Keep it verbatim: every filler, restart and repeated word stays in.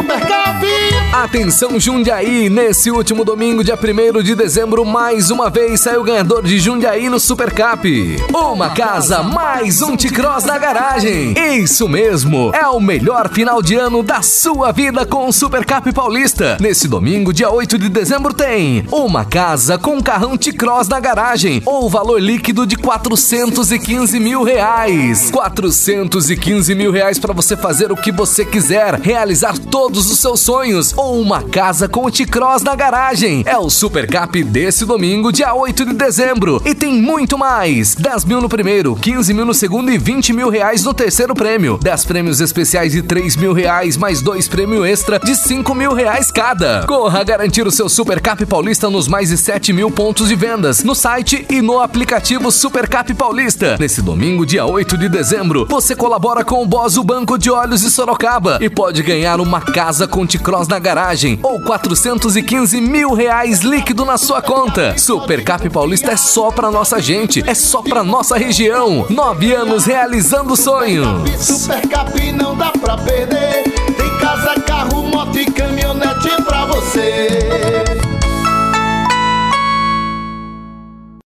Supercap. Atenção Jundiaí, nesse último domingo, dia primeiro de dezembro, mais uma vez saiu o ganhador de Jundiaí no Supercap. Uma casa, mais um T-Cross na garagem. Isso mesmo, é o melhor final de ano da sua vida com o Supercap Paulista. Nesse domingo, dia oito de dezembro, tem uma casa com carrão T-Cross na garagem, ou valor líquido de quatrocentos e quinze mil reais. quatrocentos e quinze mil reais para você fazer o que você quiser, realizar todos os seus sonhos, ou uma casa com o T-Cross na garagem. É o Supercap desse domingo, dia oito de dezembro. E tem muito mais. dez mil no primeiro, quinze mil no segundo e vinte mil reais no terceiro prêmio. dez prêmios especiais de três mil reais, mais dois prêmios extra de cinco mil reais cada. Corra garantir o seu Supercap Paulista nos mais de sete mil pontos de vendas, no site e no aplicativo Supercap Paulista. Nesse domingo, dia oito de dezembro, você colabora com o Boss, o Banco de Olhos de Sorocaba, e pode ganhar uma casa com T-Cross na garagem, ou quatrocentos e quinze mil reais líquido na sua conta. Supercap Paulista é só pra nossa gente, é só pra nossa região. Nove anos realizando sonhos. Supercap não dá pra perder. Tem casa, carro, moto